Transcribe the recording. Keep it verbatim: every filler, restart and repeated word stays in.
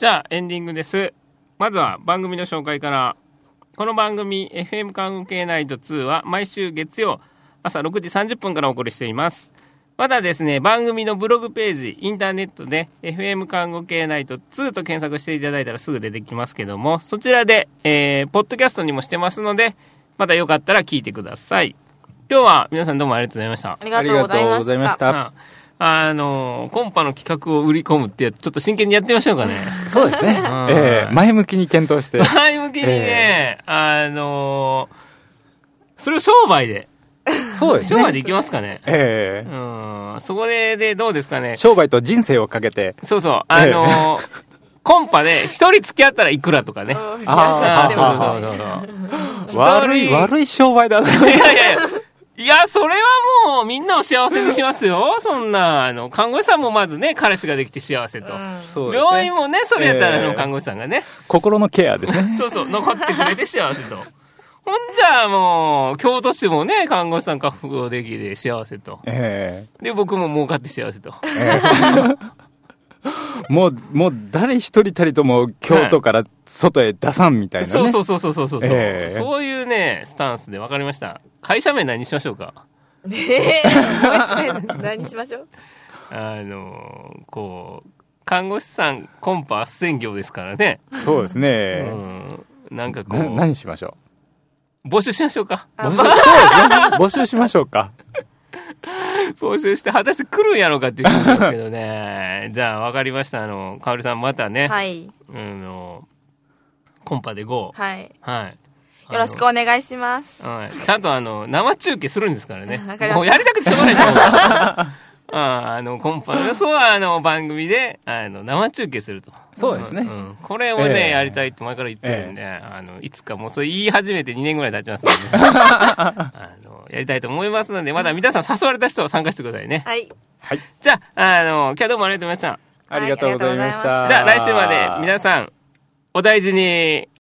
じゃあエンディングです。まずは番組の紹介から。この番組 エフエム 看護系ナイトツーは毎週月曜朝ろくじさんじゅっぷんからお送りしています。またですね、番組のブログページインターネットで エフエム 看護系ナイトツーと検索していただいたらすぐ出てきますけども、そちらで、えー、ポッドキャストにもしてますので、またよかったら聞いてください。今日は皆さんどうもありがとうございました。 ありがとうございました。 あのコンパの企画を売り込むってちょっと真剣にやってみましょうかね。 そうですね、うんえー、前向きに検討して前向きにね、えー、あのそれを商売でそうですね、 商売でいきますかね、 えーうん、そこででどうですかね。 商売と人生をかけて、 そうそうあのーえー、コンパで一人付き合ったらいくらとかね。 ああそうそうそうそう悪い悪い商売だね。 いやいやいやいや、それはもうみんなを幸せにしますよ。そんな、あの、看護師さんもまずね、彼氏ができて幸せと。うんそうですね、病院もね、それやったらあの看護師さんがね。 心のケアですね。 そうそう、残ってくれて幸せと。ほんじゃあもう、京都市もね、看護師さん確保できて幸せと。えー、で、僕も儲かって幸せと。えーもう、もう誰一人たりとも京都から外へ出さんみたいなね。 はい、そうそうそうそうそうそう、えー。そういうね、スタンスで分かりました。会社名何にしましょうか。 えー、何にしましょう。 あの、こう、看護師さんコンパ斡旋業ですからね。 そうですね。 うん、なんかこう。 何しましょう。募集しましょうか。 募集、そうですね。募集しましょうか。 募集して果たして来るんやろうかって言うんですけどね。じゃあ分かりました。あのかおりさんまたね、 はい、 うん、のコンパで ゴー、 はいはい、 よろしくお願いします、 はい、ちゃんとあの生中継するんですからね。 もうやりたくてしょうがないと思うああのコンパのそうはあの番組であの生中継すると。 そうですね、 うんうん、これをね、えー、やりたいって前から言ってるんで、えー、あのいつかもうそれ言い始めてにねんぐらい経ちますので、ね、あのやりたいと思いますので、まだ皆さん誘われた人は参加してくださいね。 はい、 はい、じゃあ、あの今日はどうもありがとうございました。 ありがとうございました。 じゃあ来週まで皆さんお大事に。